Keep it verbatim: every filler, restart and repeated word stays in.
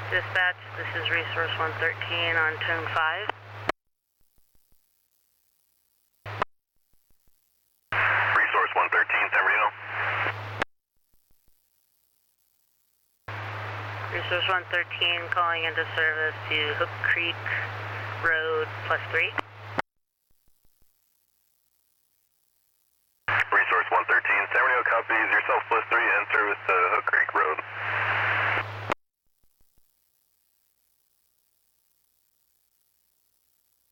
Dispatch, this is Resource one thirteen on tone five. Resource one thirteen, San Marino. Resource one thirteen calling into service to Hook Creek Road plus three. Resource one thirteen, San Marino copies yourself plus three, in service to